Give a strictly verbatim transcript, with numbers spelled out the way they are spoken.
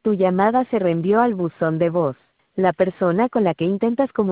Tu llamada se reenvió al buzón de voz. La persona con la que intentas comunicarte